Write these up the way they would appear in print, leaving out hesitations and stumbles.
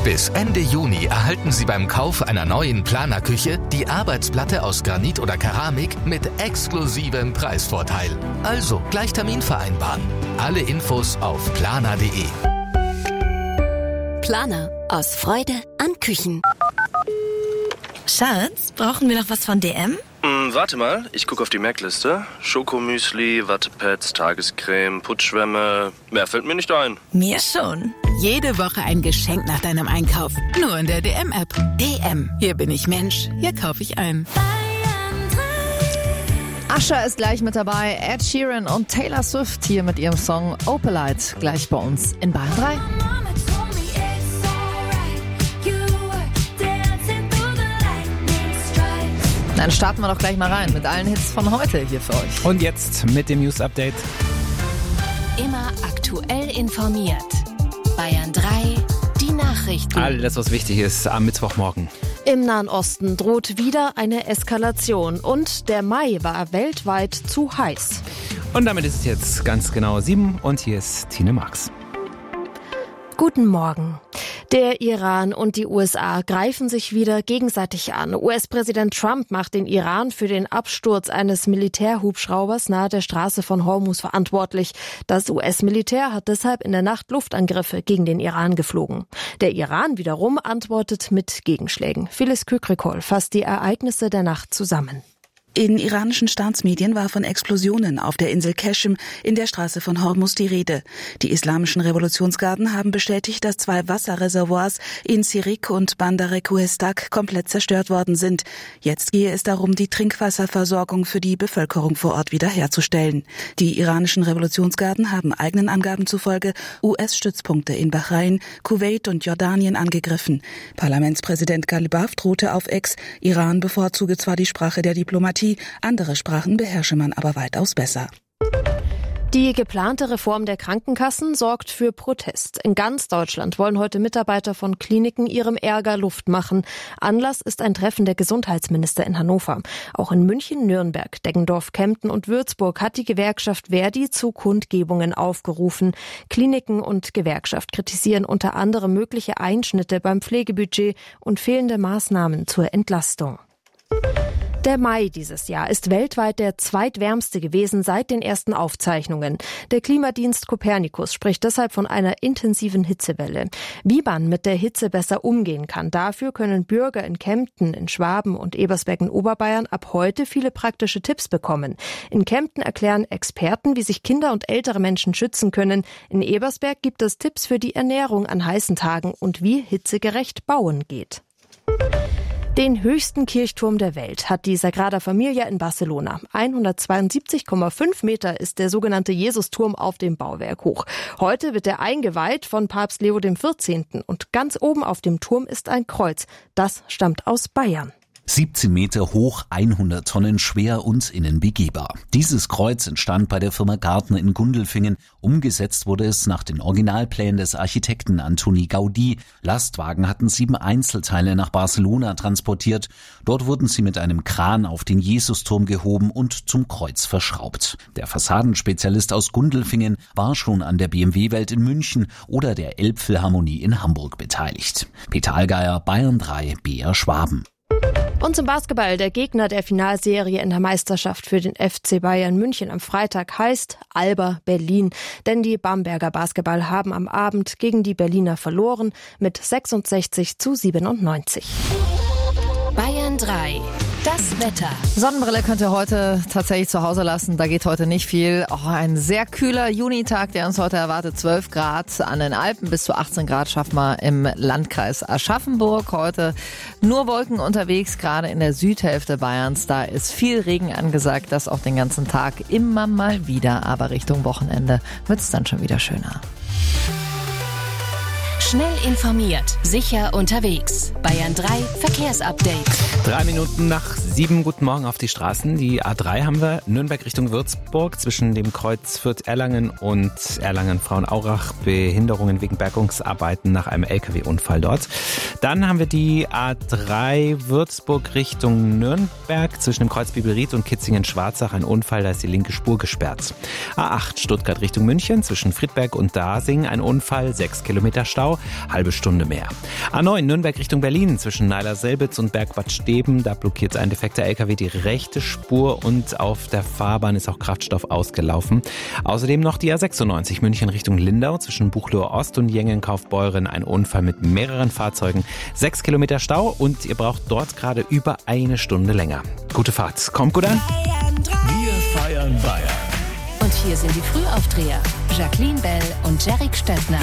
Bis Ende Juni erhalten Sie beim Kauf einer neuen Planer-Küche die Arbeitsplatte aus Granit oder Keramik mit exklusivem Preisvorteil. Also gleich Termin vereinbaren. Alle Infos auf planer.de. Planer. Aus Freude an Küchen. Schatz, brauchen wir noch was von DM? Warte mal, ich gucke auf die Merkliste. Schokomüsli, Wattepads, Tagescreme, Putzschwämme. Mehr fällt mir nicht ein. Mir schon. Jede Woche ein Geschenk nach deinem Einkauf. Nur in der DM-App. DM. Hier bin ich Mensch. Hier kaufe ich ein. Usher ist gleich mit dabei. Ed Sheeran und Taylor Swift hier mit ihrem Song Opalite. Gleich bei uns in Bayern 3. Dann starten wir doch gleich mal rein mit allen Hits von heute hier für euch. Und jetzt mit dem News-Update. Immer aktuell informiert. Bayern 3, die Nachrichten. Alles, was wichtig ist, am Mittwochmorgen. Im Nahen Osten droht wieder eine Eskalation und der Mai war weltweit zu heiß. Und damit ist es jetzt ganz genau 7 und hier ist Tine Marx. Guten Morgen. Der Iran und die USA greifen sich wieder gegenseitig an. US-Präsident Trump macht den Iran für den Absturz eines Militärhubschraubers nahe der Straße von Hormuz verantwortlich. Das US-Militär hat deshalb in der Nacht Luftangriffe gegen den Iran geflogen. Der Iran wiederum antwortet mit Gegenschlägen. Phyllis Kükrikol fasst die Ereignisse der Nacht zusammen. In iranischen Staatsmedien war von Explosionen auf der Insel Qeshm in der Straße von Hormuz die Rede. Die islamischen Revolutionsgarden haben bestätigt, dass 2 Wasserreservoirs in Sirik und Bandar Kuhestak komplett zerstört worden sind. Jetzt gehe es darum, die Trinkwasserversorgung für die Bevölkerung vor Ort wiederherzustellen. Die iranischen Revolutionsgarden haben eigenen Angaben zufolge US-Stützpunkte in Bahrain, Kuwait und Jordanien angegriffen. Parlamentspräsident Ghalibaf drohte auf X, Iran bevorzuge zwar die Sprache der Diplomatie, andere Sprachen beherrsche man aber weitaus besser. Die geplante Reform der Krankenkassen sorgt für Protest. In ganz Deutschland wollen heute Mitarbeiter von Kliniken ihrem Ärger Luft machen. Anlass ist ein Treffen der Gesundheitsminister in Hannover. Auch in München, Nürnberg, Deggendorf, Kempten und Würzburg hat die Gewerkschaft Verdi zu Kundgebungen aufgerufen. Kliniken und Gewerkschaft kritisieren unter anderem mögliche Einschnitte beim Pflegebudget und fehlende Maßnahmen zur Entlastung. Der Mai dieses Jahr ist weltweit der zweitwärmste gewesen seit den ersten Aufzeichnungen. Der Klimadienst Copernicus spricht deshalb von einer intensiven Hitzewelle. Wie man mit der Hitze besser umgehen kann, dafür können Bürger in Kempten, in Schwaben und Ebersberg in Oberbayern ab heute viele praktische Tipps bekommen. In Kempten erklären Experten, wie sich Kinder und ältere Menschen schützen können. In Ebersberg gibt es Tipps für die Ernährung an heißen Tagen und wie hitzegerecht bauen geht. Den höchsten Kirchturm der Welt hat die Sagrada Familia in Barcelona. 172,5 Meter ist der sogenannte Jesusturm auf dem Bauwerk hoch. Heute wird er eingeweiht von Papst Leo XIV. Und ganz oben auf dem Turm ist ein Kreuz. Das stammt aus Bayern. 17 Meter hoch, 100 Tonnen schwer und innen begehbar. Dieses Kreuz entstand bei der Firma Gartner in Gundelfingen. Umgesetzt wurde es nach den Originalplänen des Architekten Antoni Gaudí. Lastwagen hatten 7 Einzelteile nach Barcelona transportiert. Dort wurden sie mit einem Kran auf den Jesusturm gehoben und zum Kreuz verschraubt. Der Fassadenspezialist aus Gundelfingen war schon an der BMW-Welt in München oder der Elbphilharmonie in Hamburg beteiligt. Peter Allgeier, Bayern 3, BR Schwaben. Und zum Basketball. Der Gegner der Finalserie in der Meisterschaft für den FC Bayern München am Freitag heißt Alba Berlin. Denn die Bamberger Basketball haben am Abend gegen die Berliner verloren mit 66-97. Bayern 3. Das Wetter. Sonnenbrille könnt ihr heute tatsächlich zu Hause lassen. Da geht heute nicht viel. Auch ein sehr kühler Junitag, der uns heute erwartet. 12 Grad an den Alpen, bis zu 18 Grad schaffen wir im Landkreis Aschaffenburg. Heute nur Wolken unterwegs, gerade in der Südhälfte Bayerns. Da ist viel Regen angesagt, das auch den ganzen Tag immer mal wieder. Aber Richtung Wochenende wird es dann schon wieder schöner. Schnell informiert, sicher unterwegs. Bayern 3 Verkehrsupdate. 3 Minuten nach 7, guten Morgen auf die Straßen. Die A3 haben wir, Nürnberg Richtung Würzburg, zwischen dem Kreuz Fürth-Erlangen und Erlangen-Frauenaurach. Behinderungen wegen Bergungsarbeiten nach einem LKW-Unfall dort. Dann haben wir die A3 Würzburg Richtung Nürnberg, zwischen dem Kreuz Bibelried und Kitzingen-Schwarzach. Ein Unfall, da ist die linke Spur gesperrt. A8 Stuttgart Richtung München, zwischen Friedberg und Dasing. Ein Unfall, 6 Kilometer Stau. halbe Stunde mehr. A9 Nürnberg Richtung Berlin zwischen Neiler-Selbitz und Bergbad Steben. Da blockiert ein defekter LKW die rechte Spur und auf der Fahrbahn ist auch Kraftstoff ausgelaufen. Außerdem noch die A96 München Richtung Lindau zwischen Buchloe Ost und Jengen-Kaufbeuren. Ein Unfall mit mehreren Fahrzeugen. 6 Kilometer Stau und ihr braucht dort gerade über eine Stunde länger. Gute Fahrt. Kommt gut an. Wir feiern Bayern. Und hier sind die Frühaufdreher. Jacqueline Bell und Jarek Stettner.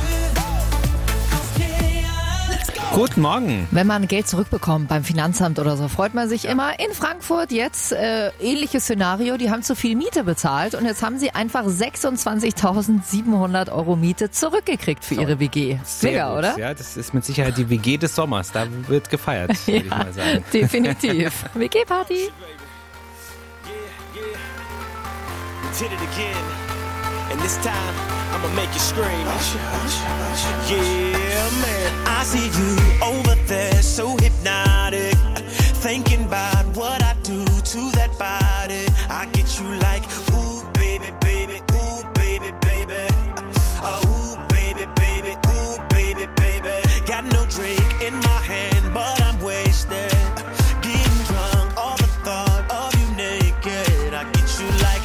Guten Morgen. Wenn man Geld zurückbekommt beim Finanzamt oder so, freut man sich immer. In Frankfurt jetzt ähnliches Szenario. Die haben zu viel Miete bezahlt und jetzt haben sie einfach 26.700 Euro Miete zurückgekriegt für ihre WG. Mega, oder? Ja, das ist mit Sicherheit die WG des Sommers. Da wird gefeiert, würde ich mal sagen. Definitiv. WG-Party. Did it again, and this time I'ma make you scream. Yeah, man, I see you over there, so hypnotic, thinking about what I do to that body. I get you like, ooh, baby, baby, ooh, baby, baby, ooh, baby, baby, ooh, baby, baby. Got no drink in my hand, but I'm wasted, getting drunk, all the thought of you naked. I get you like,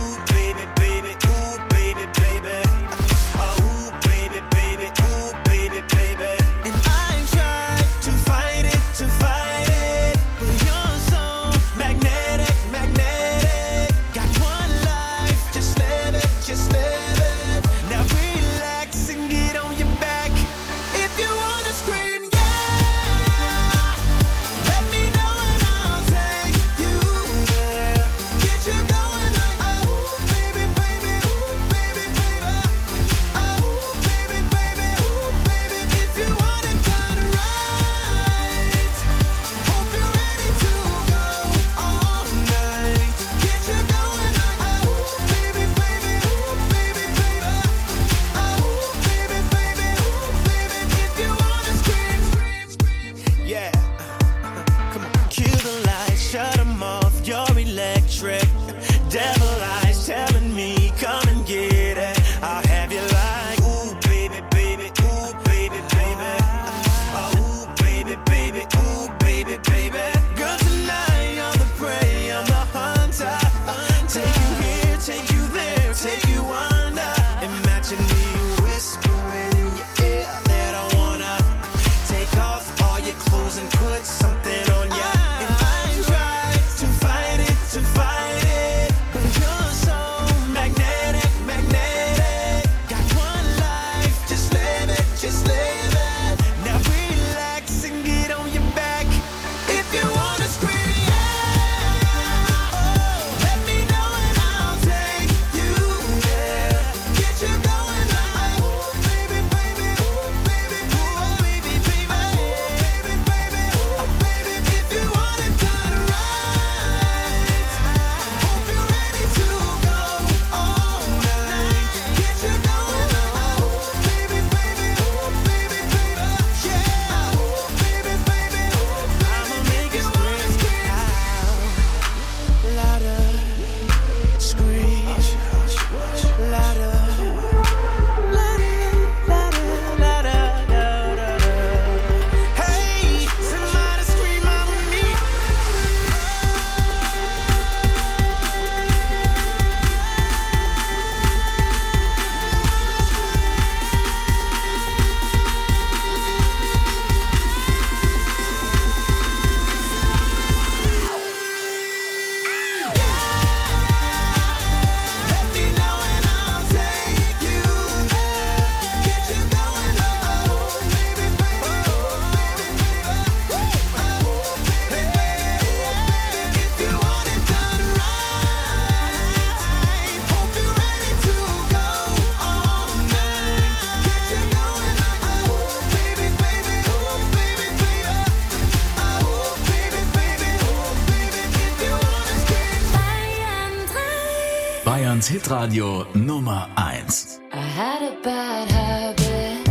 Bayerns Hitradio Nummer 1. I had a bad habit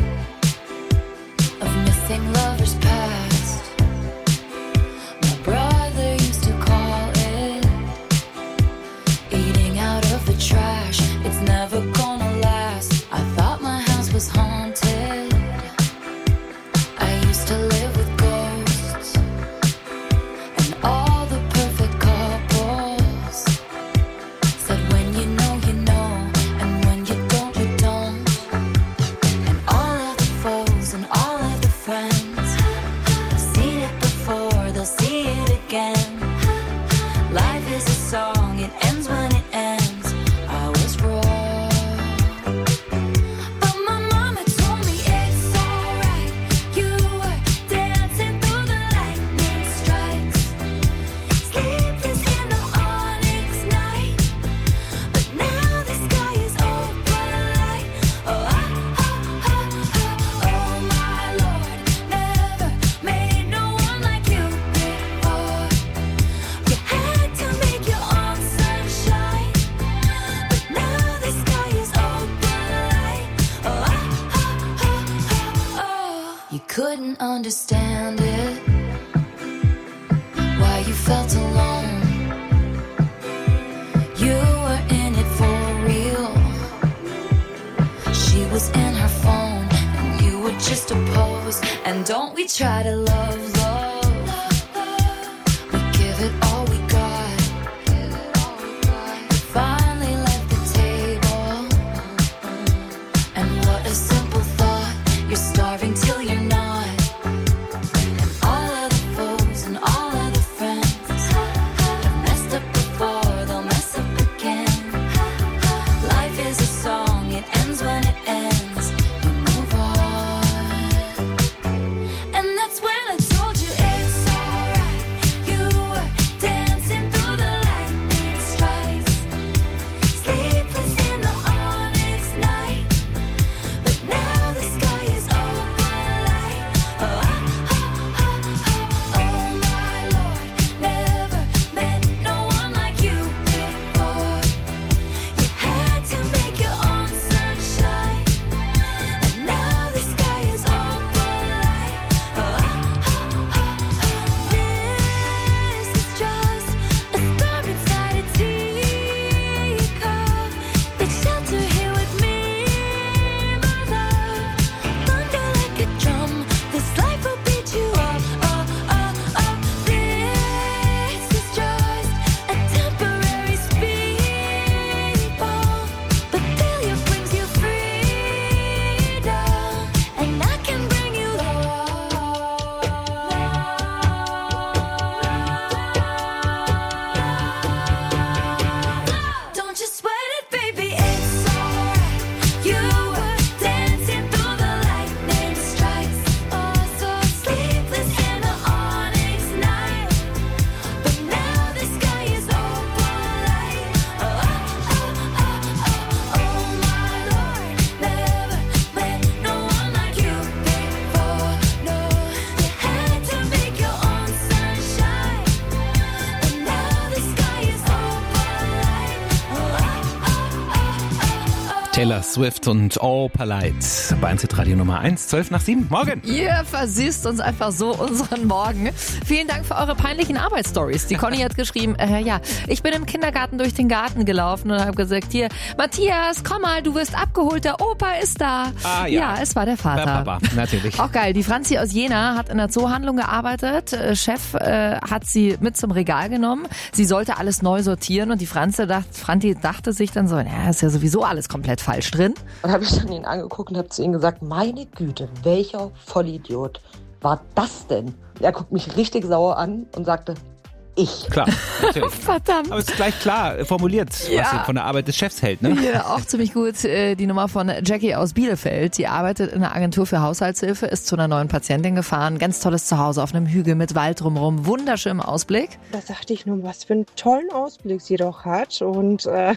of missing lovers past. My brother used to call it eating out of the trash. It's never gonna last. I thought my house was haunted. understand it. Why you felt alone. You were in it for real. She was in her phone and you were just a pose. And don't we try to love, love. We give it all we got. We finally left the table. And what a simple thought. You're starving till you're not. Taylor Swift und All Polite bei 1 Radio Nummer 1, 7:12. Morgen. Ihr versüßt uns einfach so unseren Morgen. Vielen Dank für eure peinlichen Arbeitsstories. Die Conny hat geschrieben, ich bin im Kindergarten durch den Garten gelaufen und habe gesagt, hier, Matthias, komm mal, du wirst abgeholt, der Opa ist da. Ah, ja. Ja, es war der Vater. Der Papa, natürlich. Auch geil. Die Franzi aus Jena hat in der Zoohandlung gearbeitet. Chef hat sie mit zum Regal genommen. Sie sollte alles neu sortieren und die Franzi dachte sich dann so, ist ja sowieso alles komplett falsch drin. Und habe ich dann ihn angeguckt und habe zu ihm gesagt, meine Güte, welcher Vollidiot war das denn? Er guckt mich richtig sauer an und sagte, ich. Klar, natürlich. Verdammt. Aber es ist gleich klar formuliert, was sie von der Arbeit des Chefs hält, ne? Ja, auch ziemlich gut die Nummer von Jackie aus Bielefeld. Die arbeitet in einer Agentur für Haushaltshilfe, ist zu einer neuen Patientin gefahren. Ganz tolles Zuhause auf einem Hügel mit Wald drumherum. Wunderschöner Ausblick. Da sagte ich nur, was für einen tollen Ausblick sie doch hat. Und da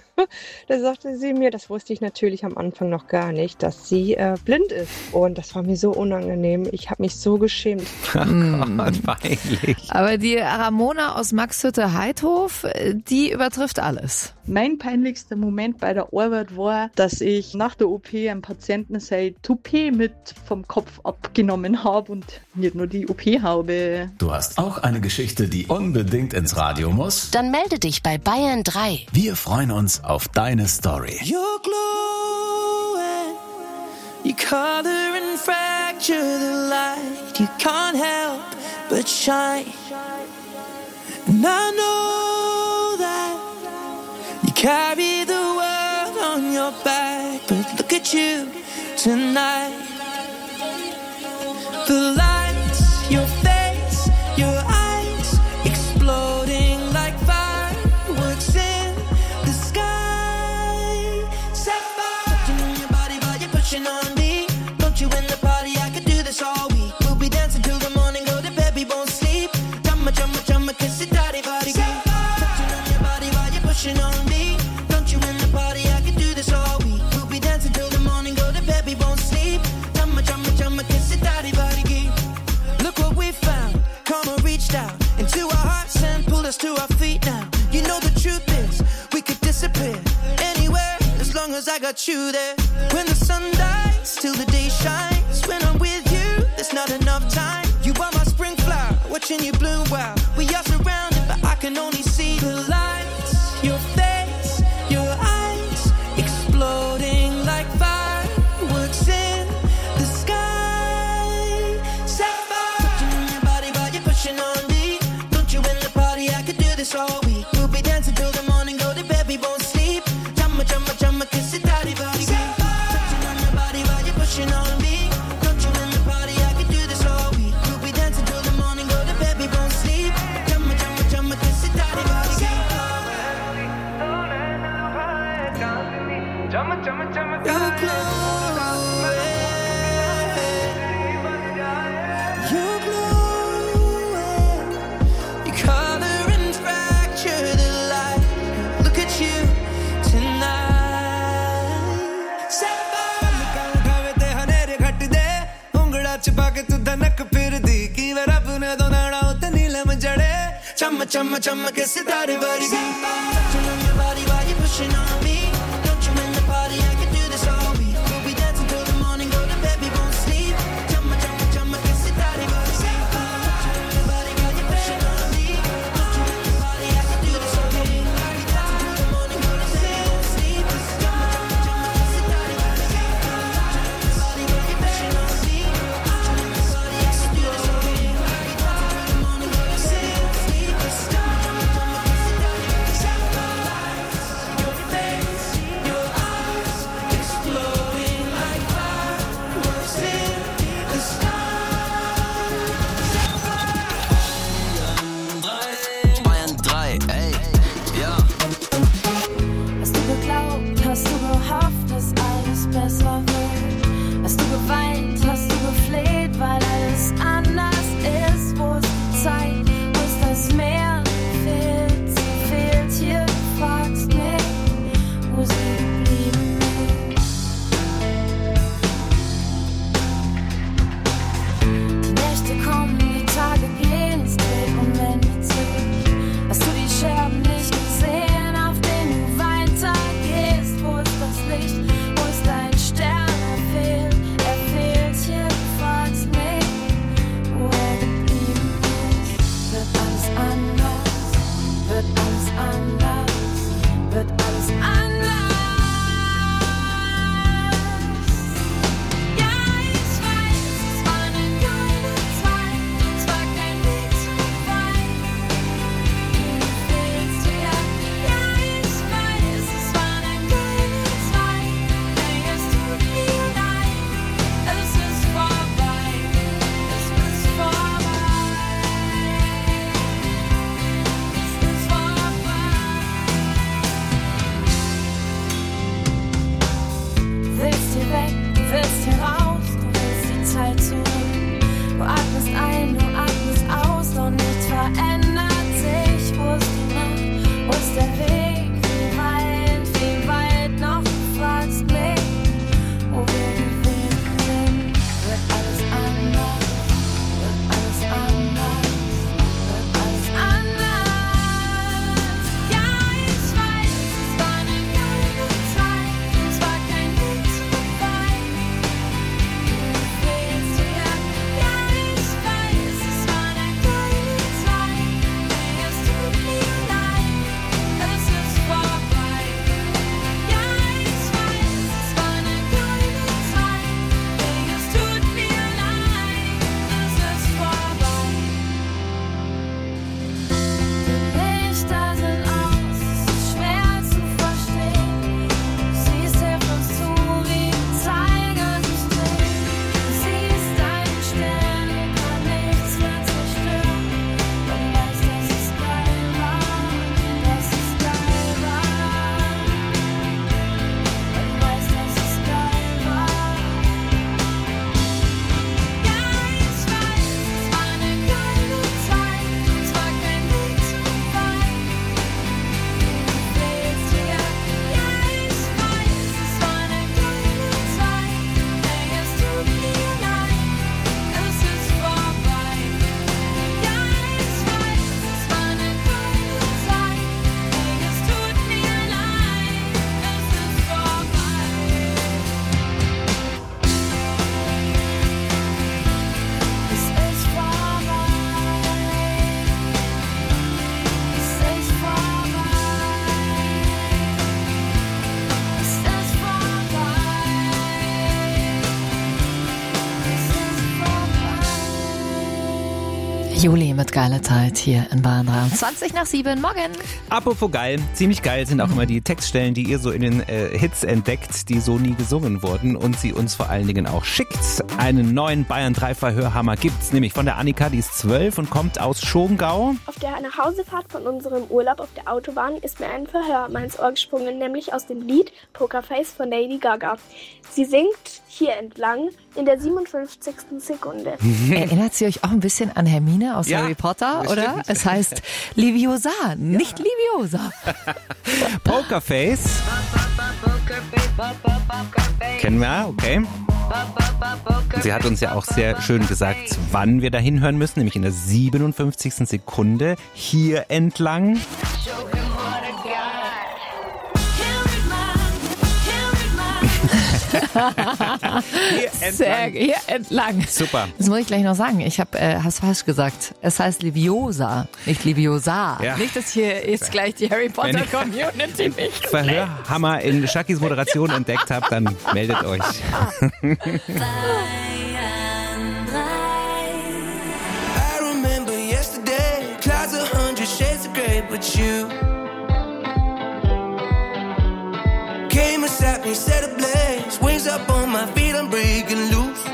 sagte sie mir, das wusste ich natürlich am Anfang noch gar nicht, dass sie blind ist. Und das war mir so unangenehm. Ich habe mich so geschämt. Oh Gott, peinlich. Aber die Ramona aus Maxhütte-Heidhof, die übertrifft alles. Mein peinlichster Moment bei der Arbeit war, dass ich nach der OP einem Patienten sein Toupet mit vom Kopf abgenommen habe und nicht nur die OP-Haube. Du hast auch eine Geschichte, die unbedingt ins Radio muss? Dann melde dich bei Bayern 3. Wir freuen uns auf deine Story. You're glowing, you color and fracture the light. You can't help but shine. And I know that you carry the world on your back, but look at you tonight. The lights, your face, your eyes, exploding like fireworks in the sky. Sapphire, touching on your body while you're pushing on me. Don't you in the party, I could do this all week. We'll be dancing till the morning, go to bed, we won't sleep. Jumma, kiss it, daddy, body, touching on your body while you're pushing on me. Don't you in the party, I could do this all week. We'll be dancing till the morning, go to bed, we won't sleep. Jumma, kiss it, daddy, body, look what we found. Karma reached out into our hearts and pulled us to our feet now. You know the truth is, we could disappear anywhere as long as I got you there. When the sun dies, till the day shines. When I'm with you, there's no not enough time. You are my spring flower, watching you bloom wild. We are surrounded, but I can only see the lights. Your face, your eyes, exploding like fireworks in the sky. Sapphire, touching on your body while you're pushing on me. Don't you in the party? I could do this all week. We'll be dancing till the morning, go to bed, we won't sleep. Chumma, chumma, chumma, kiss it, daddy, body. Touching on your body while you're pushing on me. Don't you in the party? I could do this all week. We'll be dancing till the morning, go to bed, we won't sleep. Chumma, chumma, chumma, kiss it, daddy, body. You're glowing. You're glowing. Your color and fracture the light. Look at you tonight. Sapphire. उठावे ते हनेरे घट दे उंगड़ा छुपा के तू धनक फिर दी की वे रब ने तो नाड़ा उते नीलम जड़े चम्म चम्म चम्म के सितारे वर्गी touching on your body while you're pushing on me. Don't you in the party? I can do this all week. We'll be dancing till the morning, go to bed, we won't sleep. Chumma chumma chumma ke sitare worgi touching on your body while you're pushing on me. Don't you in the party? I can do this all week. We'll be dancing till the morning, go to bed, we won't sleep. Chumma chumma chumma ke sitare worgi touching on your body while you're pushing on me. Don't you in the party? I can do this all week. We'll be dancing till the morning, go to bed, we won't sleep. Chumma chumma chumma ke sitare worgi your face. Juli mit geiler Zeit hier in Bayern 23 nach 7. Morgen. Apropos geil, ziemlich geil sind auch immer die Textstellen, die ihr so in den Hits entdeckt, die so nie gesungen wurden und sie uns vor allen Dingen auch schickt. Einen neuen Bayern 3 Verhörhammer gibt's, nämlich von der Annika, die ist 12 und kommt aus Schongau. Auf der Nachhausefahrt von unserem Urlaub auf der Autobahn ist mir ein Verhörhammer ins Ohr gesprungen, nämlich aus dem Lied Pokerface von Lady Gaga. Sie singt hier entlang in der 57. Sekunde. Erinnert sie euch auch ein bisschen an Hermine aus Harry Potter, oder? Stimmt. Es heißt Leviosa, nicht Leviosa. Pokerface. Kennen wir, okay. Sie hat uns ja auch sehr schön gesagt, wann wir da hinhören müssen, nämlich in der 57. Sekunde hier entlang. Hier entlang. Super. Das muss ich gleich noch sagen. Ich hab's falsch gesagt. Es heißt Leviosa, nicht Leviosa. Ja. Nicht, dass hier jetzt gleich die Harry Potter Community nicht Verhörhammer in Shakis Moderation entdeckt habt, dann meldet euch. I remember yesterday, clouds 100 shades of grey, but you came and sat me, set ablaze, wings up on my feet, I'm breaking loose.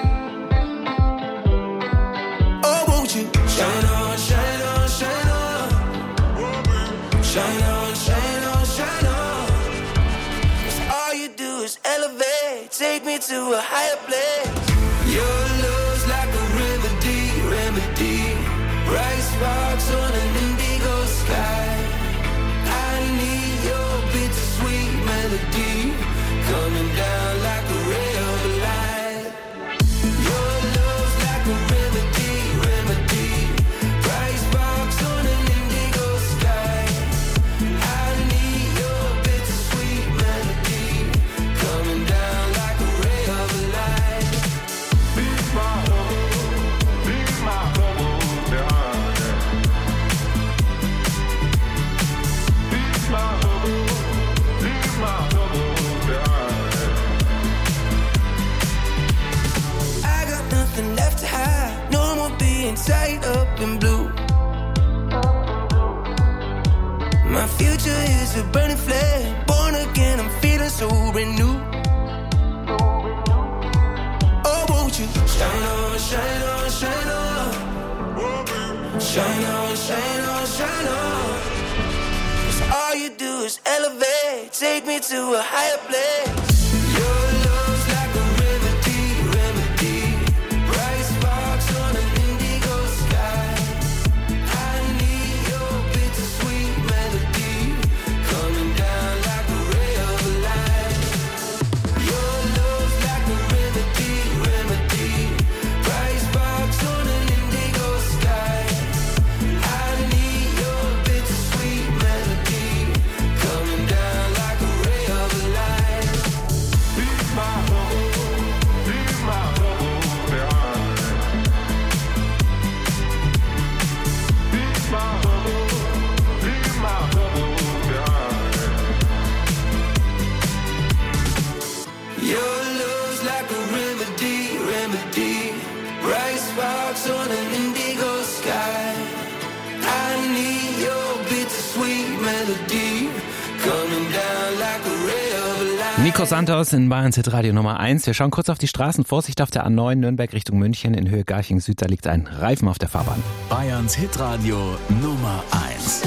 Oh, won't you shine on, shine on, shine on, shine on, shine on, shine on. 'Cause all you do is elevate, take me to a higher place. Your love's like a remedy, remedy. Bright sparks on an indigo sky. I need your bittersweet melody coming down like a ray of light. Your love's like a remedy, remedy. Bright sparks on an indigo sky. I need your bittersweet melody coming down like a ray of light. Be my bubble, be my bubble, yeah. Be my bubble, be my bubble, yeah. I got nothing left to hide, no more being tied up in blue. My future is a burning flame, born again, I'm feeling so renewed. Oh, won't you shine on, shine on, shine on. Shine on, shine on, shine on. 'Cause all you do is elevate, take me to a higher place. Your love's like a remedy, remedy. Bright sparks on an indigo sky. I need your bittersweet melody coming down like a ray of light. Your love's like a remedy, remedy. Bright sparks on an indigo sky. I need your bittersweet melody coming down like a ray of light. Be my bubble, be my bubble, yeah. Be my bubble, be my bubble, yeah. Your love's like a remedy, remedy. Bright sparks on an indigo sky. I need your bittersweet melody coming down like a ray of light. Nico Santos in Bayerns Hitradio Nummer 1. Wir schauen kurz auf die Straßen. Vorsicht auf der A9 Nürnberg Richtung München in Höhe Garching Süd. Da liegt ein Reifen auf der Fahrbahn. Bayerns Hitradio Nummer 1.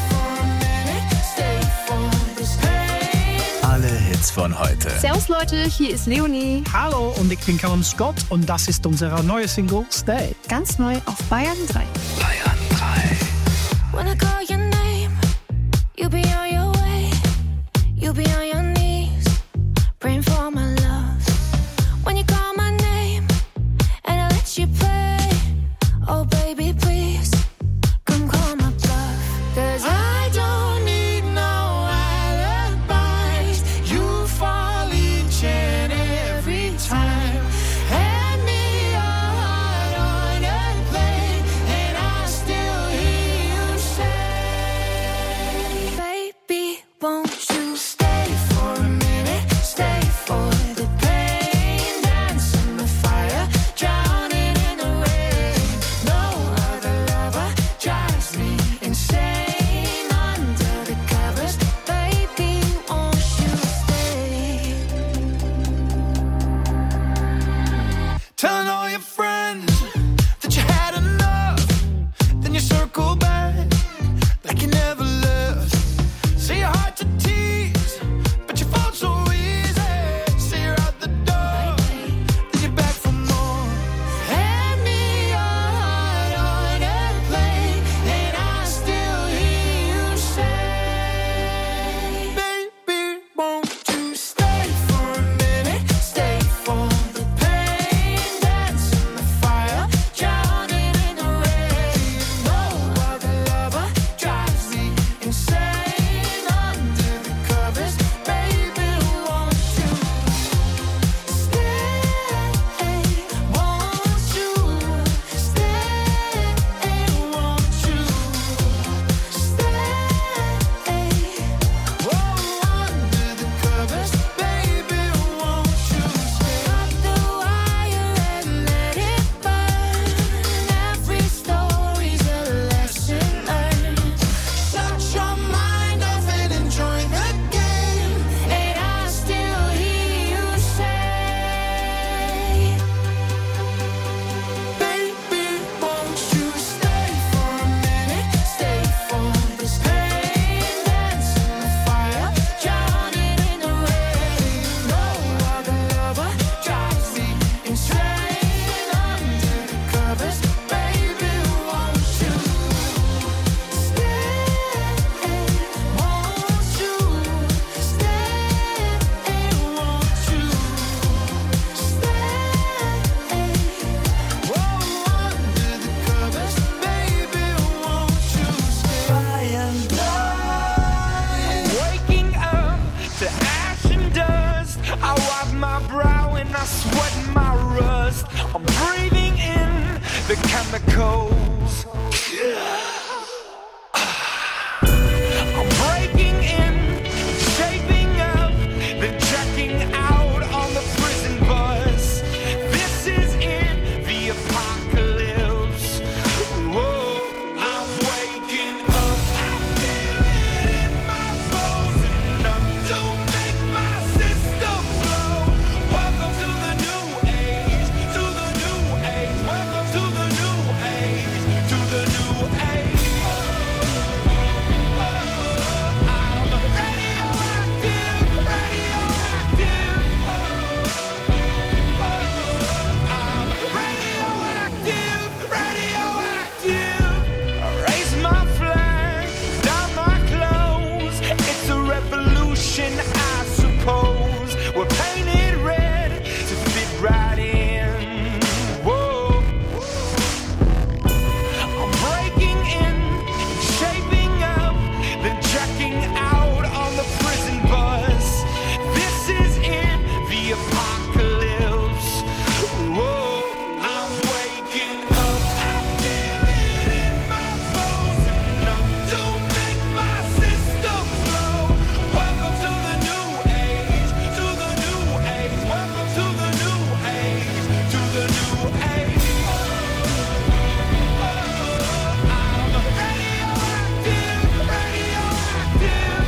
Alle Hits von heute. Servus Leute, hier ist Leonie. Hallo und ich bin Callum Scott und das ist unsere neue Single Stay. Ganz neu auf Bayern 3. Bayern 3. When I call your name, you be on your way. You be on your knees, praying for my love. When you call my name, and I let you play. Oh baby, please, come call my bluff. 'Cause I don't need no alibis. You fall each and every time. Hand me your heart on a plate, and I still hear you say, baby, won't you stay? the chemicals. I'm breaking in, shaping up, then checking out on the prison bus. This is in the apocalypse. Whoa, I'm waking up, I feel it in my bones, enough to make my system blow. Welcome to the new age, to the new age. Welcome to the new age, to the new age. I suppose we're painted red to fit right in. Whoa, I'm breaking in, shaping up, then checking out on the prison bus. This is in the apocalypse. Whoa, I'm waking up, I feel it in my bones, enough to make my system blow. Welcome to the new age, to the new age. Welcome to the new age, to the new age. I'm radioactive, radioactive.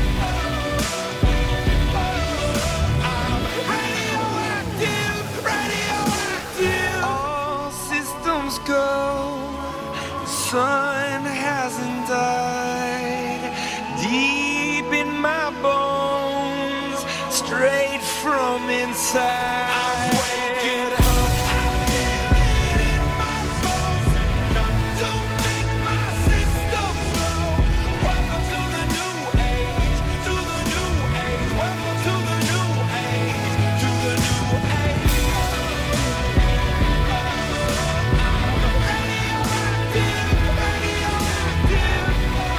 I'm radioactive, radioactive. All systems go. The sun hasn't died. Deep in my bones, straight from inside. I'm waking up, I feel it in my bones, enough to make my system blow. Welcome to the new age, to the new age. Welcome to the new age, to the new age. I'm radioactive, radioactive.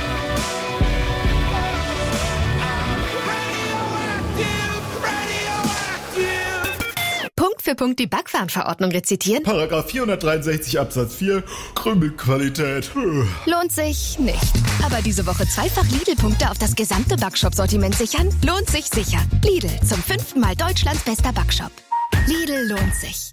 Punkt für Punkt die Backwarenverordnung rezitieren? Paragraph 463 Absatz 4, Krümelqualität. Lohnt sich nicht. Aber diese Woche zweifach Lidl-Punkte auf das gesamte Backshop-Sortiment sichern? Lohnt sich sicher. Lidl, zum 5. Mal Deutschlands bester Backshop. Lidl lohnt sich.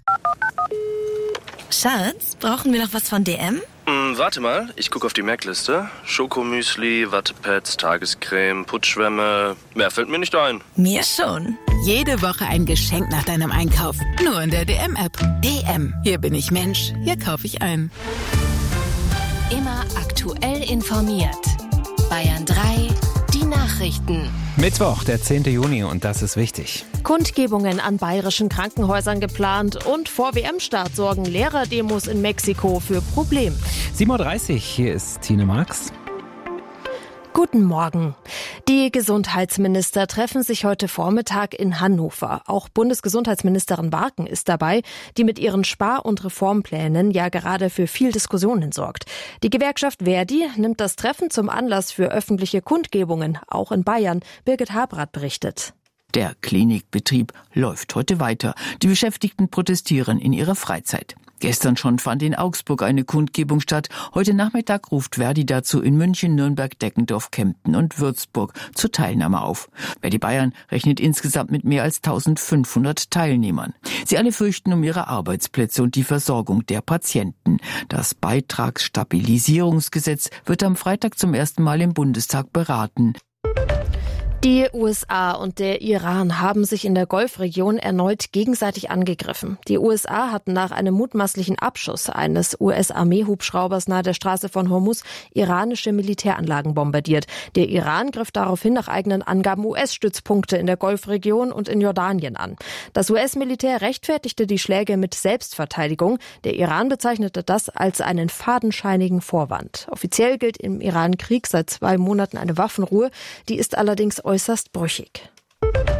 Schatz, brauchen wir noch was von DM? Warte mal, ich gucke auf die Merkliste. Schokomüsli, Wattepads, Tagescreme, Putzschwämme. Mehr fällt mir nicht ein. Mir schon. Jede Woche ein Geschenk nach deinem Einkauf. Nur in der DM-App. DM. Hier bin ich Mensch. Hier kaufe ich ein. Immer aktuell informiert. Bayern 3, die Nachrichten. Mittwoch, der 10. Juni und das ist wichtig. Kundgebungen an bayerischen Krankenhäusern geplant und vor WM-Start sorgen Lehrerdemos in Mexiko für Probleme. 7.30 Uhr, hier ist Tine Marx. Guten Morgen. Die Gesundheitsminister treffen sich heute Vormittag in Hannover. Auch Bundesgesundheitsministerin Barken ist dabei, die mit ihren Spar- und Reformplänen ja gerade für viel Diskussionen sorgt. Die Gewerkschaft Verdi nimmt das Treffen zum Anlass für öffentliche Kundgebungen, auch in Bayern. Birgit Habrath berichtet. Der Klinikbetrieb läuft heute weiter. Die Beschäftigten protestieren in ihrer Freizeit. Gestern schon fand in Augsburg eine Kundgebung statt. Heute Nachmittag ruft Verdi dazu in München, Nürnberg, Deckendorf, Kempten und Würzburg zur Teilnahme auf. Verdi Bayern rechnet insgesamt mit mehr als 1500 Teilnehmern. Sie alle fürchten um ihre Arbeitsplätze und die Versorgung der Patienten. Das Beitragsstabilisierungsgesetz wird am Freitag zum ersten Mal im Bundestag beraten. Die USA und der Iran haben sich in der Golfregion erneut gegenseitig angegriffen. Die USA hatten nach einem mutmaßlichen Abschuss eines US-Armee-Hubschraubers nahe der Straße von Hormuz iranische Militäranlagen bombardiert. Der Iran griff daraufhin nach eigenen Angaben US-Stützpunkte in der Golfregion und in Jordanien an. Das US-Militär rechtfertigte die Schläge mit Selbstverteidigung. Der Iran bezeichnete das als einen fadenscheinigen Vorwand. Offiziell gilt im Iran-Krieg seit 2 Monaten eine Waffenruhe. Die ist allerdings äußerst brüchig.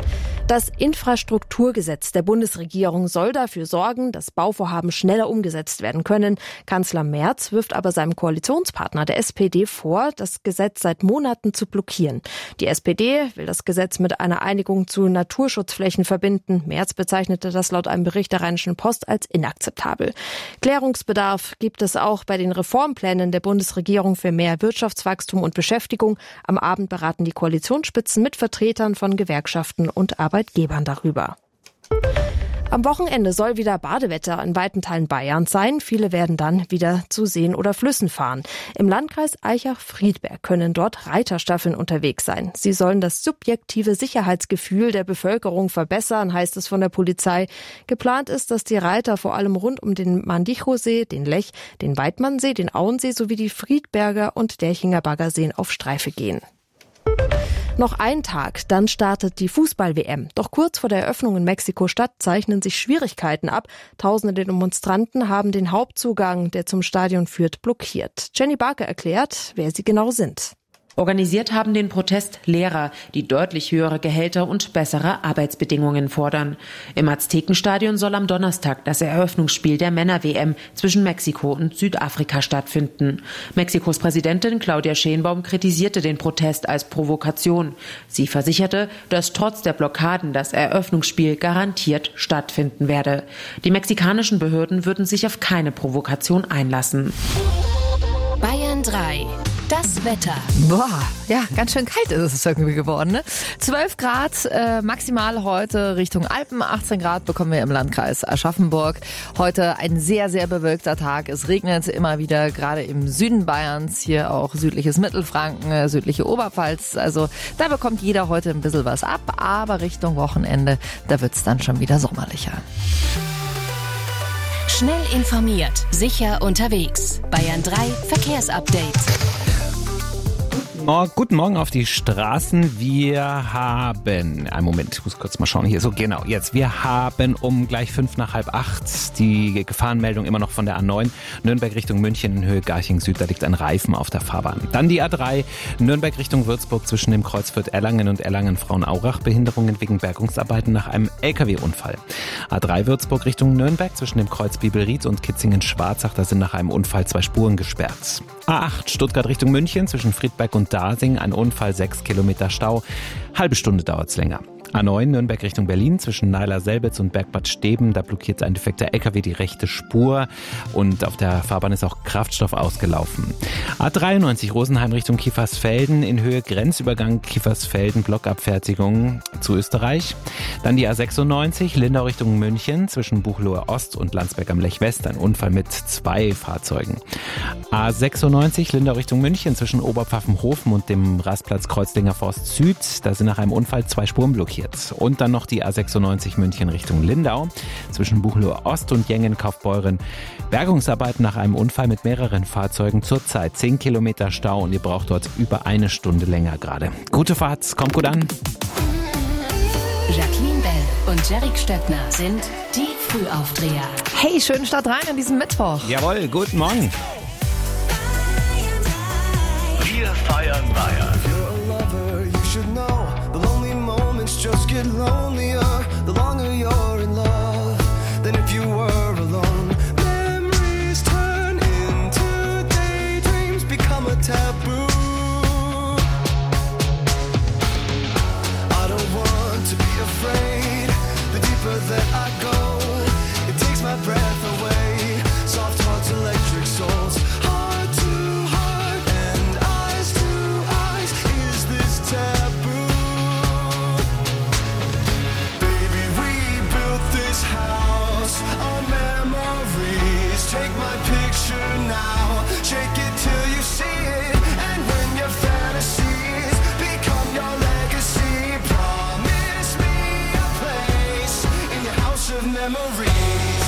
Das Infrastrukturgesetz der Bundesregierung soll dafür sorgen, dass Bauvorhaben schneller umgesetzt werden können. Kanzler Merz wirft aber seinem Koalitionspartner, der SPD, vor, das Gesetz seit Monaten zu blockieren. Die SPD will das Gesetz mit einer Einigung zu Naturschutzflächen verbinden. Merz bezeichnete das laut einem Bericht der Rheinischen Post als inakzeptabel. Klärungsbedarf gibt es auch bei den Reformplänen der Bundesregierung für mehr Wirtschaftswachstum und Beschäftigung. Am Abend beraten die Koalitionsspitzen mit Vertretern von Gewerkschaften und Arbeitgebern darüber. Am Wochenende soll wieder Badewetter in weiten Teilen Bayerns sein. Viele werden dann wieder zu Seen oder Flüssen fahren. Im Landkreis Aichach-Friedberg können dort Reiterstaffeln unterwegs sein. Sie sollen das subjektive Sicherheitsgefühl der Bevölkerung verbessern, heißt es von der Polizei. Geplant ist, dass die Reiter vor allem rund um den Mandichow-See, den Lech, den Weidmannsee, den Auensee sowie die Friedberger und Derchinger Baggerseen auf Streife gehen. Noch ein Tag, dann startet die Fußball-WM. Doch kurz vor der Eröffnung in Mexiko-Stadt zeichnen sich Schwierigkeiten ab. Tausende Demonstranten haben den Hauptzugang, der zum Stadion führt, blockiert. Jenny Barke erklärt, wer sie genau sind. Organisiert haben den Protest Lehrer, die deutlich höhere Gehälter und bessere Arbeitsbedingungen fordern. Im Aztekenstadion soll am Donnerstag das Eröffnungsspiel der Männer-WM zwischen Mexiko und Südafrika stattfinden. Mexikos Präsidentin Claudia Sheinbaum kritisierte den Protest als Provokation. Sie versicherte, dass trotz der Blockaden das Eröffnungsspiel garantiert stattfinden werde. Die mexikanischen Behörden würden sich auf keine Provokation einlassen. Bayern 3. Das Wetter. Boah, ja, ganz schön kalt ist es irgendwie geworden, ne? 12 Grad maximal heute Richtung Alpen, 18 Grad bekommen wir im Landkreis Aschaffenburg. Heute ein sehr, sehr bewölkter Tag. Es regnet immer wieder, gerade im Süden Bayerns, hier auch südliches Mittelfranken, südliche Oberpfalz. Also da bekommt jeder heute ein bisschen was ab, aber Richtung Wochenende, da wird's dann schon wieder sommerlicher. Schnell informiert, sicher unterwegs. Bayern 3 Verkehrsupdate. Guten Morgen auf die Straßen. Wir haben, einen Moment, ich muss kurz mal schauen hier, so genau, jetzt. Wir haben um gleich 7:55 die Gefahrenmeldung immer noch von der A9, Nürnberg Richtung München in Höhe Garching Süd, da liegt ein Reifen auf der Fahrbahn. Dann die A3, Nürnberg Richtung Würzburg zwischen dem Kreuz Fürth-Erlangen und Erlangen-Frauenaurach, Behinderungen wegen Bergungsarbeiten nach einem LKW-Unfall. A3 Würzburg Richtung Nürnberg zwischen dem Kreuz Biebelried und Kitzingen-Schwarzach, da sind nach einem Unfall 2 Spuren gesperrt. A8 Stuttgart Richtung München zwischen Friedberg und Dasing, ein Unfall, 6 Kilometer Stau, halbe Stunde dauert's länger. A9 Nürnberg Richtung Berlin zwischen Neiler-Selbitz und Bergbad Steben, da blockiert ein defekter LKW die rechte Spur und auf der Fahrbahn ist auch Kraftstoff ausgelaufen. A93 Rosenheim Richtung Kiefersfelden in Höhe Grenzübergang Kiefersfelden, Blockabfertigung zu Österreich. Dann die A96 Lindau Richtung München zwischen Buchloe Ost und Landsberg am Lech West, ein Unfall mit 2 Fahrzeugen. A96 Lindau Richtung München zwischen Oberpfaffenhofen und dem Rastplatz Kreuzlinger Forst Süd, da sind nach einem Unfall 2 Spuren blockiert. Und dann noch die A96 München Richtung Lindau zwischen Buchloe Ost und Jengen-Kaufbeuren. Bergungsarbeiten nach einem Unfall mit mehreren Fahrzeugen, zurzeit 10 Kilometer Stau und ihr braucht dort über eine Stunde länger gerade. Gute Fahrt, kommt gut an. Jacqueline Bell und Jerick Stöckner sind die Frühaufdreher. Hey, schönen Start rein an diesem Mittwoch. Jawohl, guten Morgen. Wir feiern Bayern. Just get lonelier the longer you're in love than if you were alone. Memories turn into daydreams, become a taboo. I don't want to be afraid. The deeper that I go, it takes my breath away. Soft hearts, electric souls, heart to heart and eyes to eyes. Is this taboo? House on memories. Take my picture now, shake it till you see it. And when your fantasies become your legacy, promise me a place in your house of memories.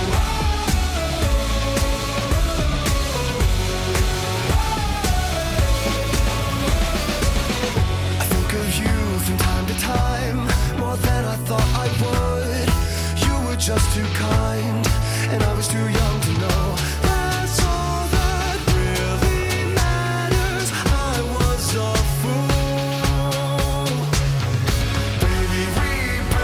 I think of you from time to time, more than I thought I would. Just too kind, and I was too young to know. That's all that really matters. I was a fool. Baby, rebuild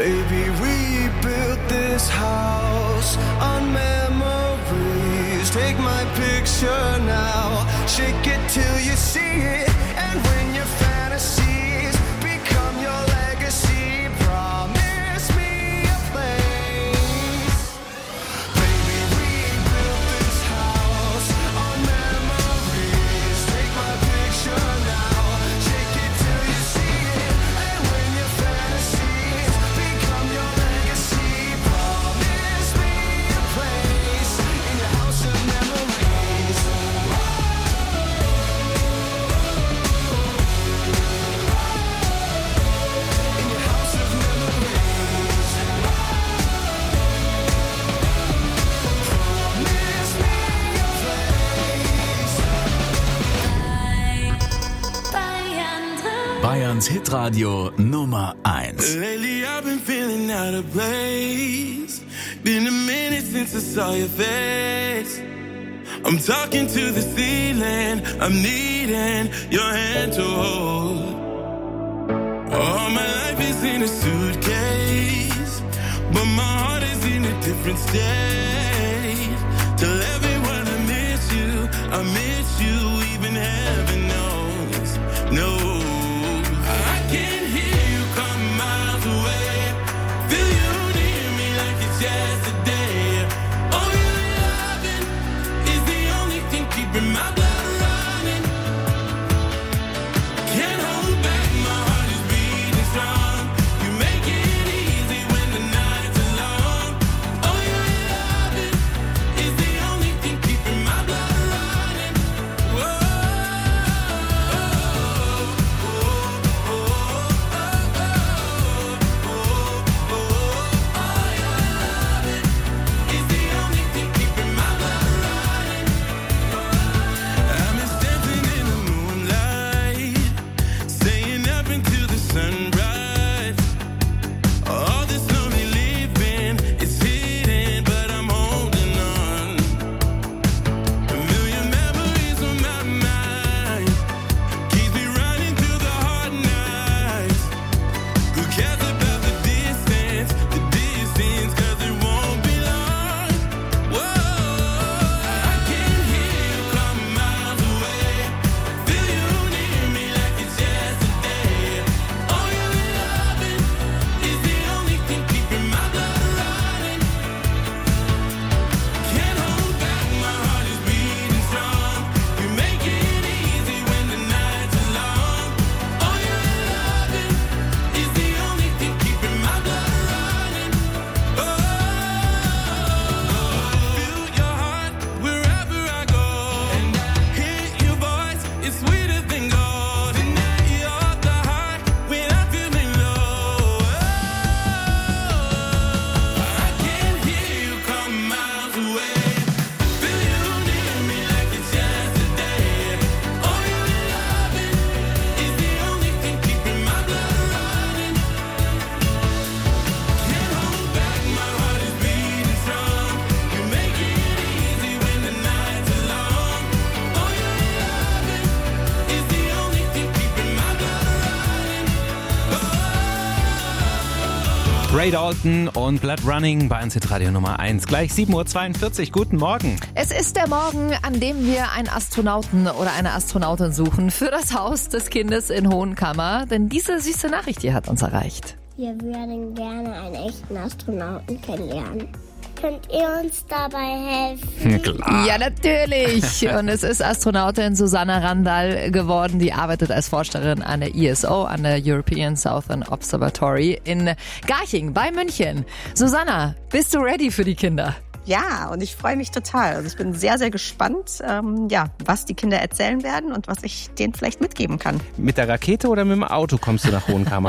Baby, we built this house on memories. Take my picture now, shake it till you see it. And when your fantasies become your legacy, promise me a place. Baby, we built this house on memories. Take my picture now, shake it till you see it. And when your fantasies become your legacy, promise me a place in your house of memories. In your house of memories. Promise me a place. Bayerns Hitradio Nummer 1. Lately I've been feeling out of place. Been a minute since I saw your face. I'm talking to the ceiling. I'm needing your hand to hold. All my life is in a suitcase, but my heart is in a different state. Tell everyone I miss you, even heaven knows. No, I can hear you come miles away. Feel you near me like it's yesterday. Oh, your loving is the only thing keeping my blood running. Can't hold back, my heart is beating strong. You make it easy when the nights are long. Oh, your loving is the only thing keeping my blood running. Whoa. Ray Dalton und Blood Running bei uns Hitradio Nummer 1. Gleich 7.42 Uhr. Guten Morgen. Es ist der Morgen, an dem wir einen Astronauten oder eine Astronautin suchen für das Haus des Kindes in Hohenkammer. Denn diese süße Nachricht hier hat uns erreicht. Wir würden gerne einen echten Astronauten kennenlernen. Könnt ihr uns dabei helfen? Klar. Ja, natürlich. Und es ist Astronautin Susanna Randall geworden. Die arbeitet als Forscherin an der ESO, an der European Southern Observatory in Garching bei München. Susanna, bist du ready für die Kinder? Ja, und ich freue mich total. Also ich bin sehr, sehr gespannt, was die Kinder erzählen werden und was ich denen vielleicht mitgeben kann. Mit der Rakete oder mit dem Auto kommst du nach Hohenkammer?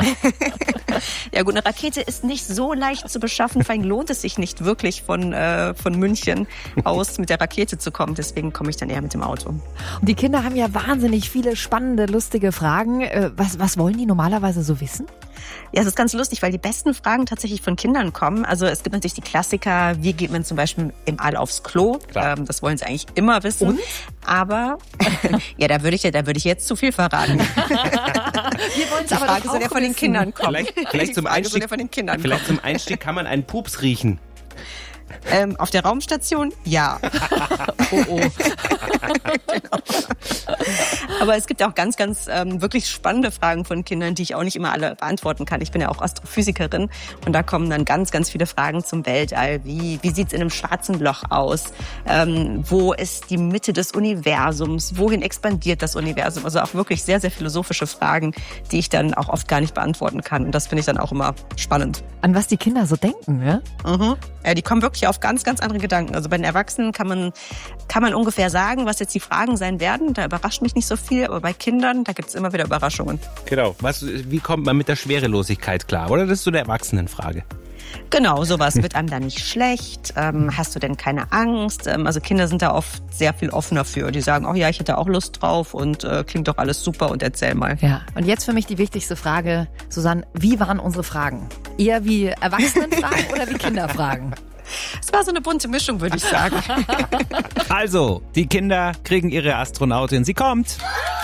Ja gut, eine Rakete ist nicht so leicht zu beschaffen, vor allem lohnt es sich nicht wirklich von München aus mit der Rakete zu kommen. Deswegen komme ich dann eher mit dem Auto. Und die Kinder haben ja wahnsinnig viele spannende, lustige Fragen. Was wollen die normalerweise so wissen? Ja, es ist ganz lustig, weil die besten Fragen tatsächlich von Kindern kommen. Also es gibt natürlich die Klassiker, wie geht man zum Beispiel im All aufs Klo? Das wollen sie eigentlich immer wissen. Und? Aber ja, da würde ich jetzt zu viel verraten. Wir wollen es Die aber Frage doch soll ja auch von den wissen. Kindern kommen. Vielleicht zum Einstieg, von den Kindern vielleicht zum Einstieg kann man einen Pups riechen. Auf der Raumstation? Ja. Oh. Genau. Aber es gibt auch ganz, ganz wirklich spannende Fragen von Kindern, die ich auch nicht immer alle beantworten kann. Ich bin ja auch Astrophysikerin und da kommen dann ganz, ganz viele Fragen zum Weltall. Wie sieht es in einem schwarzen Loch aus? Wo ist die Mitte des Universums? Wohin expandiert das Universum? Also auch wirklich sehr, sehr philosophische Fragen, die ich dann auch oft gar nicht beantworten kann. Und das finde ich dann auch immer spannend. An was die Kinder so denken, ne? Mhm. Ja, die kommen wirklich auf ganz, ganz andere Gedanken. Also bei den Erwachsenen kann man ungefähr sagen, was jetzt die Fragen sein werden. Da überrascht mich nicht so viel. Aber bei Kindern, da gibt es immer wieder Überraschungen. Genau. Wie kommt man mit der Schwerelosigkeit klar? Oder das ist so eine Erwachsenenfrage. Genau, sowas wird einem dann nicht schlecht. Hast du denn keine Angst? Also Kinder sind da oft sehr viel offener für. Die sagen, oh ja, ich hätte auch Lust drauf und klingt doch alles super und erzähl mal. Ja, und jetzt für mich die wichtigste Frage, Susanne, wie waren unsere Fragen? Eher wie Erwachsenenfragen oder wie Kinderfragen? Es war so eine bunte Mischung, würde ich sagen. Also, die Kinder kriegen ihre Astronautin. Sie kommt.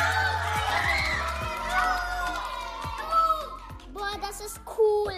Boah, das ist cool.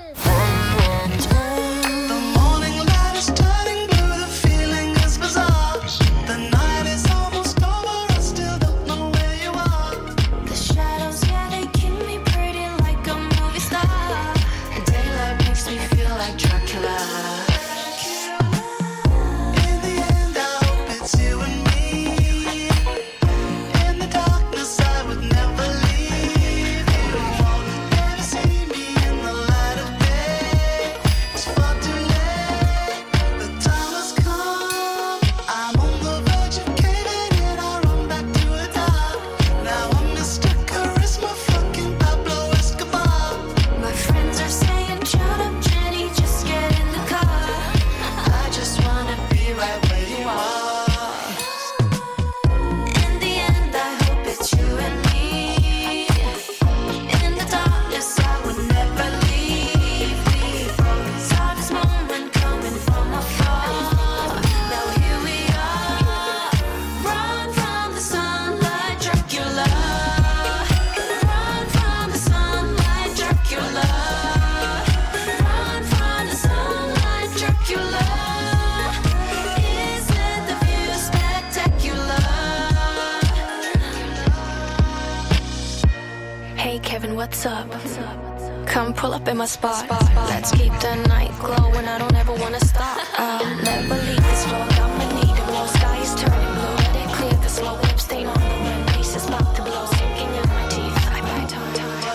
What's up? Come pull up in my spot. Let's keep the night glowing. I don't ever wanna stop. I'll never leave this floor. I'ma need a blow. Sky is turning blue. Let it clear the slow lip stain on the wind. Peace is about to blow. Sinking in my teeth. I bite tongue.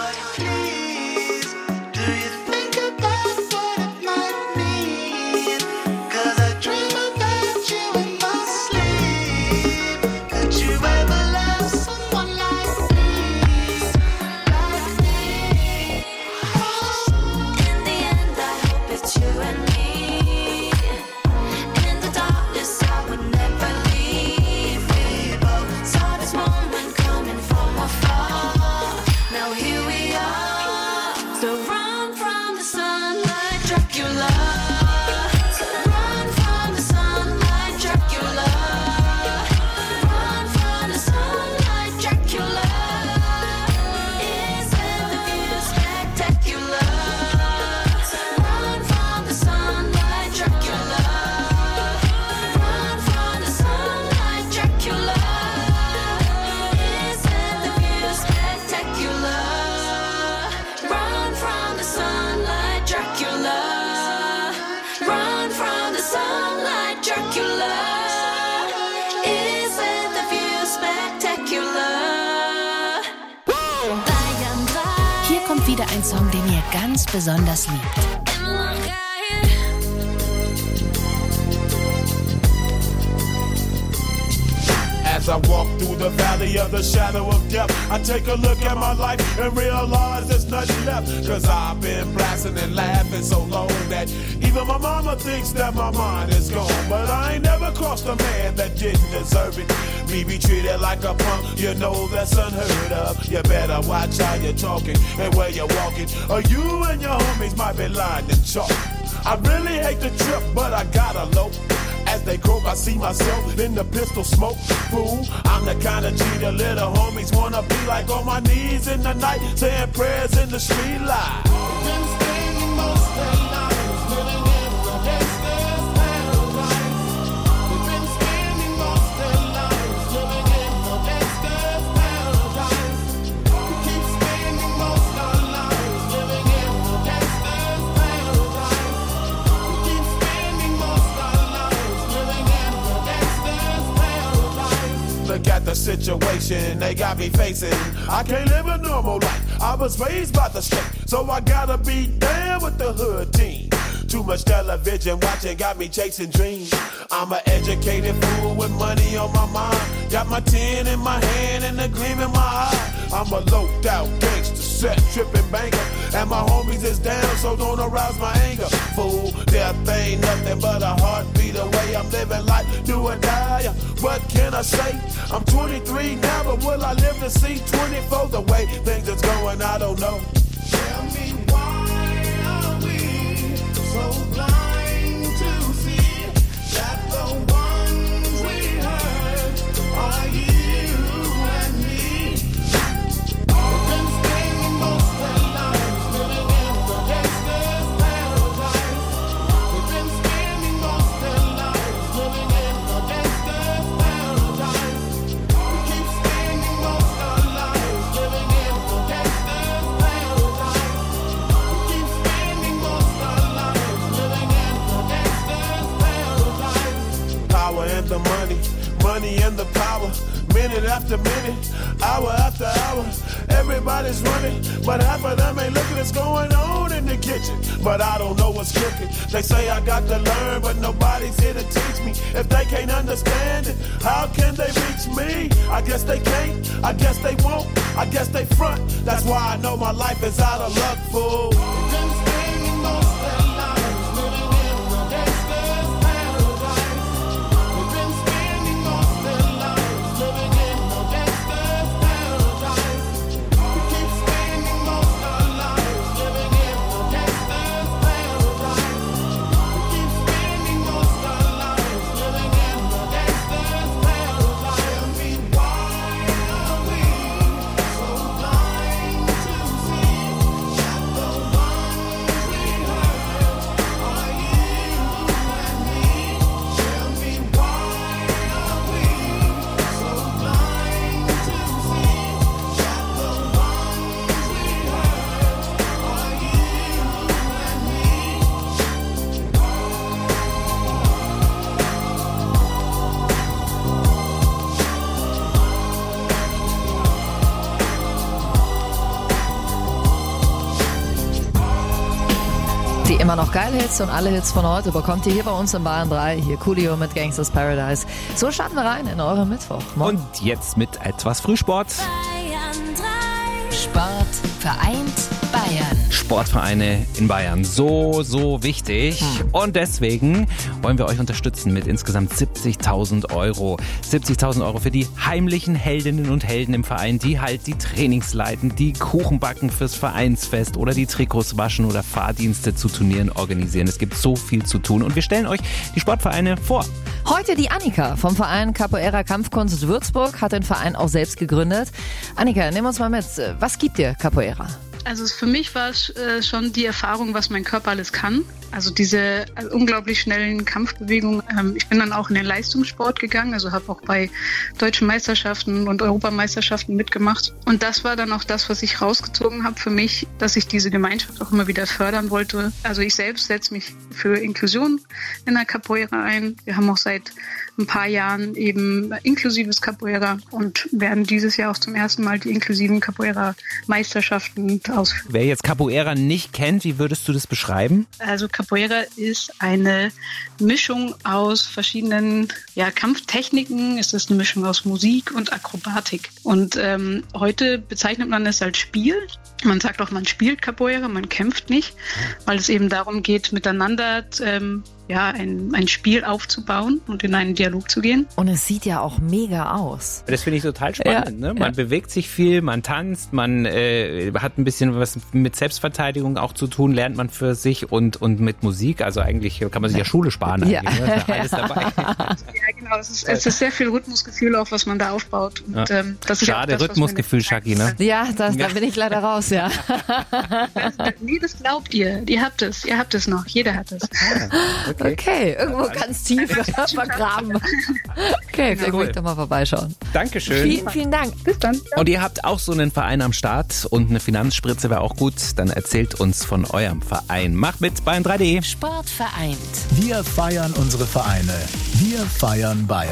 Ein Song, den ihr ganz besonders liebt. As I walk through the valley of the shadow of death, I take a look at my life and realize there's nothing left. Cause I've been blasting and laughing so long that even my mama thinks that my mind is gone. But I ain't never crossed a man that didn't deserve it. Me be treated like a punk, you know that's unheard of. You better watch how you're talking and where you're walking, or you and your homies might be lying in chalk. I really hate the trip, but I gotta low. As they croak, I see myself in the pistol smoke. Fool, I'm the kind of G the little homies wanna be like, on my knees in the night, saying prayers in the street light. Been spending most their lives living in the gangster's paradise. We've been spending most their lives living in the gangster's paradise. We keep spending most our lives living in the gangster's paradise. We keep spending most our lives living in the gangster's paradise. Look at the situation they got me facing. I can't live a normal life. I was raised by the state, so I gotta be down with the hood team. Too much television watching got me chasing dreams. I'm an educated fool with money on my mind. Got my tin in my hand and a gleam in my eye. I'm a loped out gangster, set tripping banker. And my homies is down, so don't arouse my anger. Fool, death ain't nothing but a heartbeat away. I'm living life, do or die. What can I say? I'm 23 now, but will I live to see 24? The way things is going, I don't know. Tell me why are we so blind to see that the ones we hurt are you and me? We've been spending most their lives living in the gangster's paradise. We've been spending most their lives living in the gangster's paradise. We keep spending most our lives living in the gangster's paradise. We keep spending most our lives living in the gangster's paradise. Power and the money, money and the power. Minute after minute, hour after hour, everybody's running, but half of them ain't looking what's going on in the kitchen. But I don't know what's cooking. They say I got to learn, but nobody's here to teach me. If they can't understand it, how can they reach me? I guess they can't, I guess they won't, I guess they front. That's why I know my life is out of luck, fool. We've been spending most their lives living in the gangster's paradise. We've been spending most their lives living in the gangster's paradise. We keep spending most our lives living in the gangster's paradise. We keep spending most our lives living in the gangster's paradise. Tell me why are we so blind to see that the ones we hurt are you and me? Tell me why are we so blind to see that the ones we hurt are you and me? Die immer noch geile Hits und alle Hits von heute bekommt ihr hier bei uns in Bayern 3. Hier Coolio mit Gangsters Paradise. So starten wir rein in euren Mittwoch. Und jetzt mit etwas Frühsport. Sport vereint Bayern. Sportvereine in Bayern. So wichtig. Und deswegen wollen wir euch unterstützen mit insgesamt 70.000 Euro. 70.000 Euro für die heimlichen Heldinnen und Helden im Verein, die halt die Trainings leiten, die Kuchen backen fürs Vereinsfest oder die Trikots waschen oder Fahrdienste zu Turnieren organisieren. Es gibt so viel zu tun und wir stellen euch die Sportvereine vor. Heute die Annika vom Verein Capoeira Kampfkunst Würzburg hat den Verein auch selbst gegründet. Annika, nimm uns mal mit. Was gibt dir Capoeira? Also für mich war es schon die Erfahrung, was mein Körper alles kann. Also diese unglaublich schnellen Kampfbewegungen. Ich bin dann auch in den Leistungssport gegangen, also habe auch bei deutschen Meisterschaften und Europameisterschaften mitgemacht. Und das war dann auch das, was ich rausgezogen habe für mich, dass ich diese Gemeinschaft auch immer wieder fördern wollte. Also ich selbst setze mich für Inklusion in der Capoeira ein. Wir haben auch seit ein paar Jahren eben inklusives Capoeira und werden dieses Jahr auch zum ersten Mal die inklusiven Capoeira-Meisterschaften ausführen. Wer jetzt Capoeira nicht kennt, wie würdest du das beschreiben? Also Capoeira ist eine Mischung aus verschiedenen Kampftechniken. Es ist eine Mischung aus Musik und Akrobatik. Und heute bezeichnet man es als Spiel. Man sagt auch, man spielt Capoeira, man kämpft nicht, weil es eben darum geht, miteinander ein Spiel aufzubauen und in einen Dialog zu gehen. Und es sieht ja auch mega aus. Das finde ich total spannend. Ne? Man bewegt sich viel, man tanzt, man hat ein bisschen was mit Selbstverteidigung auch zu tun, lernt man für sich und mit Musik. Also eigentlich kann man sich ja Schule sparen. Eigentlich, ne? Ist ja alles dabei. Ja, genau. Es ist sehr viel Rhythmusgefühl auch, was man da aufbaut. Und, das ist schade, ja das, Rhythmusgefühl, Shaki, ne? Ja, da bin ich leider raus, ja. Nee, das glaubt ihr. Ihr habt es noch. Jeder hat es. Okay, irgendwo ganz tief vergraben. Okay, vielleicht will ich doch mal vorbeischauen. Dankeschön. Vielen, vielen Dank. Bis dann. Und ihr habt auch so einen Verein am Start und eine Finanzspritze wäre auch gut. Dann erzählt uns von eurem Verein. Macht mit Bayern 3D. Sport vereint. Wir feiern unsere Vereine. Wir feiern Bayern.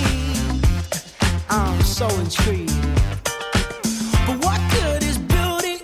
so intrigued. But what good is building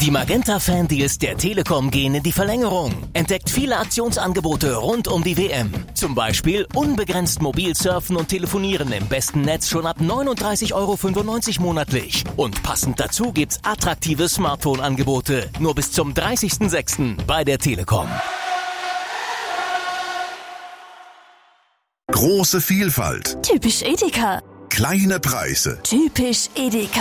Die Magenta-Fan-Deals der Telekom gehen in die Verlängerung. Entdeckt viele Aktionsangebote rund um die WM. Zum Beispiel unbegrenzt mobil surfen und telefonieren im besten Netz schon ab 39,95 € monatlich. Und passend dazu gibt's attraktive Smartphone-Angebote. Nur bis zum 30.06. bei der Telekom. Große Vielfalt. Typisch Edeka. Kleine Preise. Typisch Edeka.